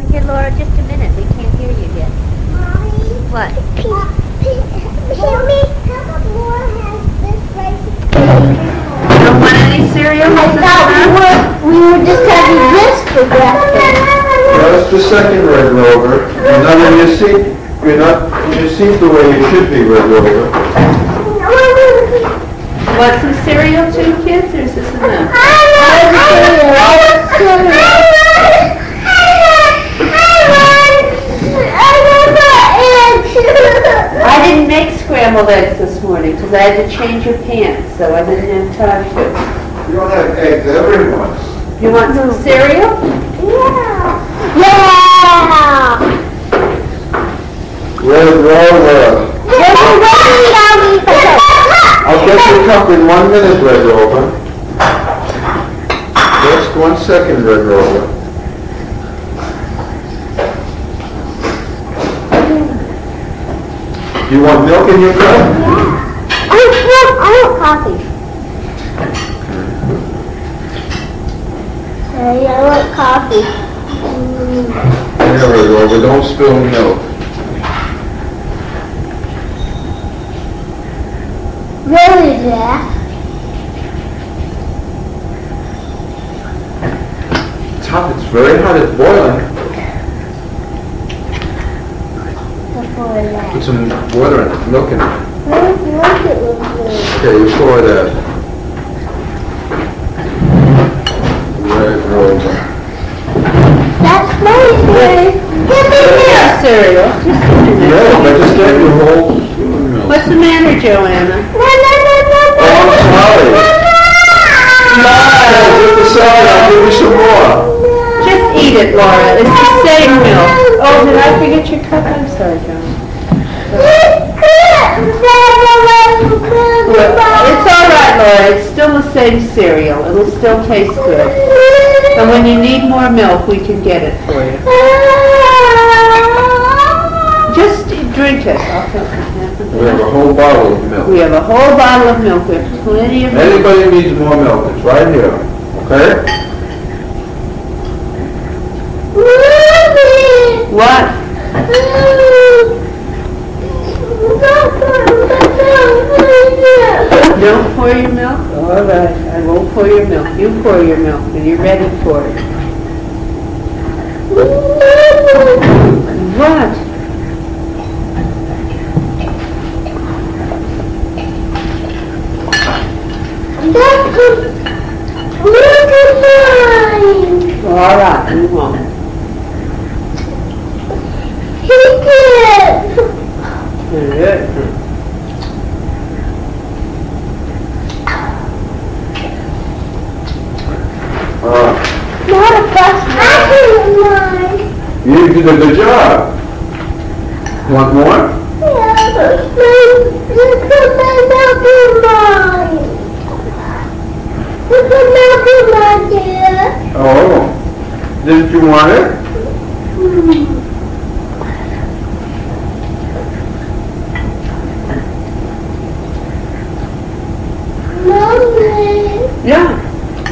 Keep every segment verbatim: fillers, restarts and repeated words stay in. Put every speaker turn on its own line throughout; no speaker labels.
Here, Laura, just a minute. We can't hear you yet.
Mommy.
What?
Mommy, how come Laura has this rice?
You don't want any cereal?
I thought we were, we were just having this for breakfast.
Just a second, Red Rover. You're not in your seat. You're not in your seat the way you should be, Red Rover.
Want some cereal too, kids, or is this enough? I didn't make scrambled eggs this morning because I had to change your pants, so I didn't have time to.
You don't have eggs every once.
You want some cereal?
Yeah. Yeah.
Red Rover. I'll get your cup in one minute, Red Rover. Just one second, Red Rover. You want milk in your cup?
Yeah. I want, I want coffee. Hey, I want coffee. Mm.
There, Red Rover, don't spill milk.
Really, Jack?
It's hot, it's very hot, it's boiling. Put some water in it, milk in it.
I don't like it with milk.
Okay, you pour that. Red Rover.
That's my cereal. Give me milk.
Cereal. Just give me
No,
milk.
I just gave you whole milk.
What's the matter, Joanna?
No, no, no, no, no.
Oh, I'm sorry. I'll give the second, I'll give you some more.
Just eat it, Laura. It's the same milk. Oh, did I forget your cup? I'm sorry, John. It's all right, Laura. It's still the same cereal. It'll still taste good. And when you need more milk, we can get it for you. Just drink it. I'll take half of
We have
it.
a whole bottle of milk.
We have a whole bottle of milk. We have plenty of milk.
Anybody needs more milk, it's right here, okay?
What? Don't pour your milk? All right. I won't pour your milk. You pour your milk when you're ready for it. What? All right, we won't. Good.
Uh,
Not a bus. I didn't mind.
you did a good job. Want more?
Yeah, but this is my milk in mine. This is milk in mine, dear.
Oh, didn't you want it?
Hmm. Mommy.
Yeah.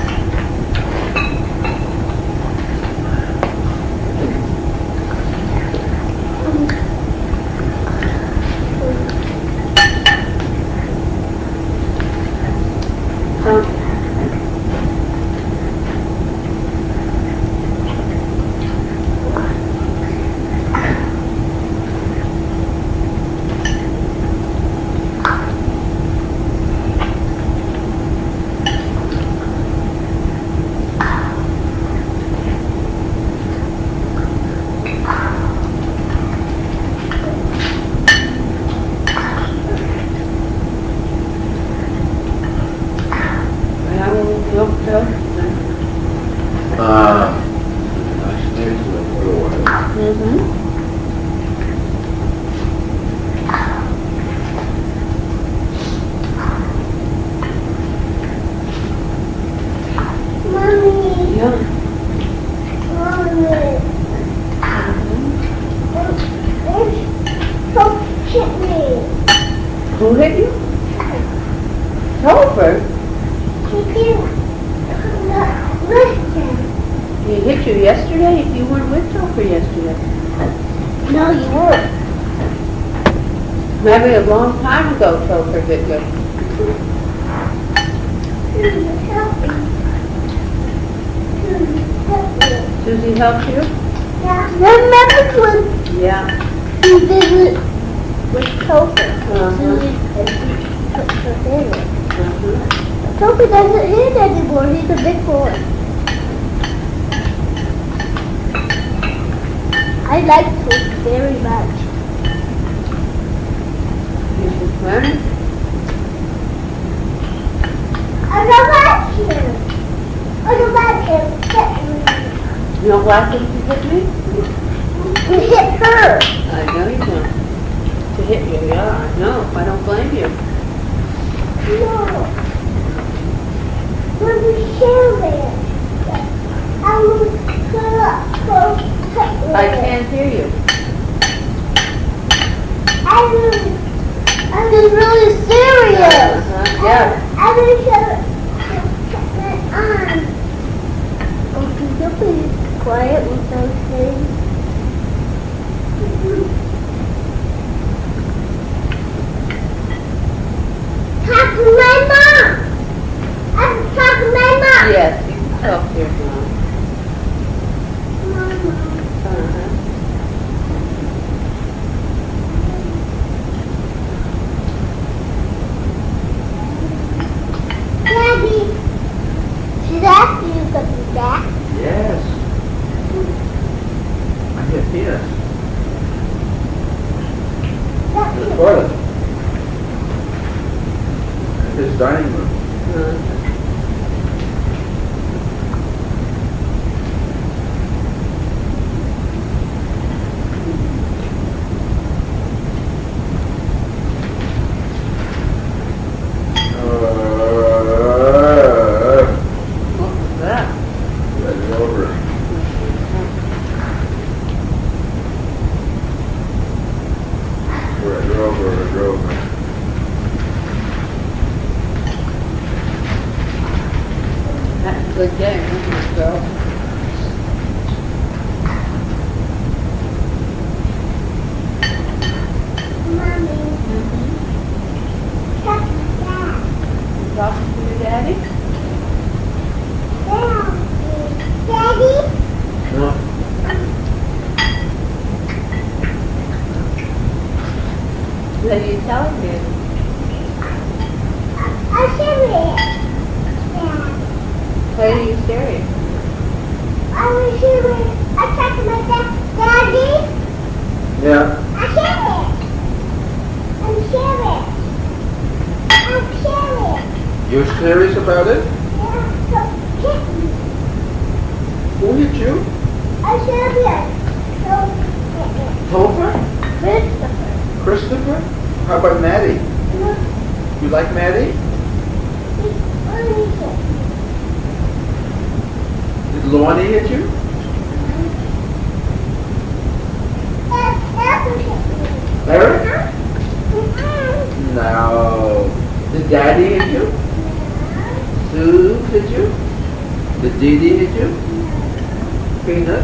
Uh, I stayed with a little while.
Mm-hmm.
Mommy.
Yeah.
Mommy. Don't hit me.
Who hit you? Topher.
She didn't listen.
He hit you yesterday. You weren't with Topher yesterday.
No, you weren't.
Maybe a long time ago, Topher did you?
Help me. Help me.
Susie helped you?
Yeah. Remember when
Yeah.
we visit with Topher?
Uh-huh.
Susie and she took her in it.
Uh-huh.
Topher doesn't hit anymore. He's a big boy. I like Topher very much.
He's just learning.
I don't like him. I don't like him.
You don't like him to hit me?
We hit her.
I know you don't. To hit you, yeah, I know. I don't blame you.
No. When we share it, I will put up close tight.
I can't hear you.
I was, I was really serious.
Uh-huh. Yeah.
I was shut my arm. Oh, can you please be quiet with those things? Talk to my mom. I'm talking to my mom.
Yes, you can talk to your mom.
Mama.
Uh-huh.
Daddy, she's asking you something, Dad.
Yes. I hear penis.
That's
In the
it.
toilet. In his dining room.
Uh-huh.
Uh,
What was that?
Red Rover. Red Rover, Red Rover.
That's a good game, isn't it, girl?
Mommy. Talk to Dad.
You talking to your daddy?
Daddy?
No.
What are you telling me?
I'm serious. Dad.
What are you serious?
I'm serious. I talked to my dad. Daddy?
Yeah.
I'm serious. I'm serious. I'm serious.
You're serious about it?
Yeah, so hit me.
Who hit you?
I'm serious. So hit me.
Topher?
Christopher.
Christopher? How about Maddie?
Look,
You like Maddie?
he's only hit me.
Did Lonnie hit you?
Dad, Dad hit me.
Larry?
Mhm.
No. Did Daddy hit you? Sue hit you? Did Dee Dee hit you? Peanut?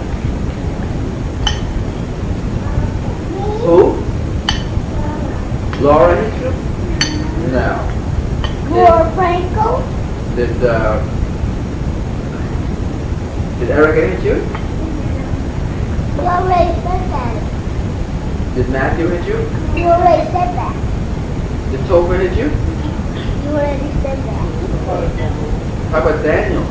Who? Laura hit you? No.
More Franco?
Did, uh... Did Erica hit you?
You already said that.
Did Matthew hit you?
You already said that.
Did Topher hit you?
You already said that.
How about Daniel?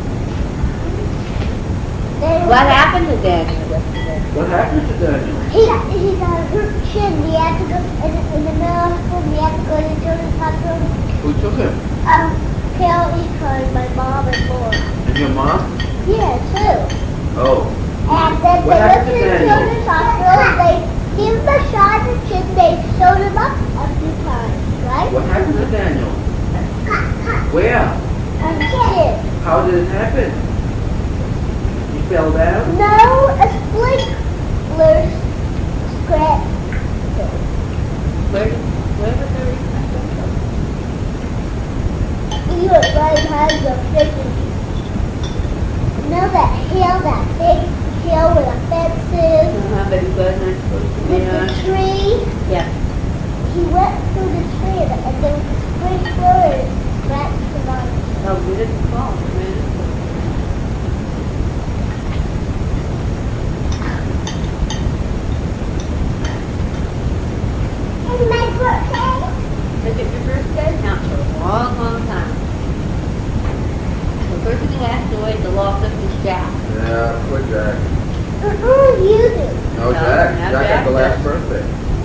Then
What happened to Daniel yesterday?
What happened to Daniel?
He got, he got a hurt shin. We had to go in, the- in the middle of school. We had to go to the children's hospital.
Who took him?
Um, Carol Econ, my mom and Laura.
And your mom?
Yeah, too.
Oh.
And then
What
they
happened
went to
to
the
Daniel?
children's hospital. They gave him a shot in the chin. They sewed him up a few times, right?
What happened to Daniel? Where?
On the chin.
How did it happen? He fell down?
No, a sprinkler scratch.
Where, where was the reason from?
He was right behind the freaking. You know that hill, that big With
Yeah.
the tree.
Yeah.
He went through the tree and there was a sprinkler and scratched the bottom.
Oh, we didn't fall, man.
And my birthday.
Is it your birthday? Not for a long, long time. The person who asteroid, the loss of his shaft.
Yeah, quit Jack.
Uh-uh, you do.
No,
No,
Jack.
not
Jack had the
Jack.
last birthday.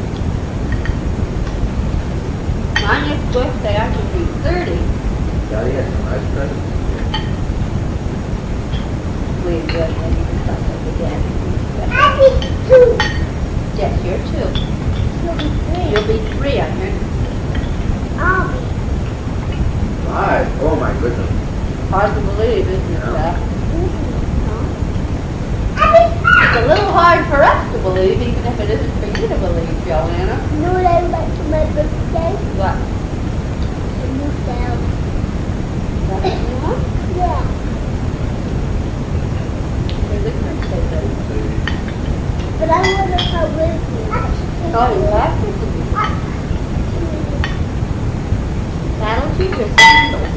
My next birthday, I will be thirty.
Daddy had some nice presents.
We good, and you can stop it again.
I'll be two.
Yes, you're two.
You'll be three.
You'll be three, I think.
I'll be.
Five. Oh my goodness.
Hard to believe, isn't it,
Yeah.
Beth?
I'll be
It's
five.
a little hard for us to believe, even if it isn't for you to believe, Joanna.
You know what I would like for my birthday?
What?
A new cell.
That's what you want?
Yeah.
There's a birthday baby.
But I want to come with you.
Oh, you have to. That'll keep your sandals.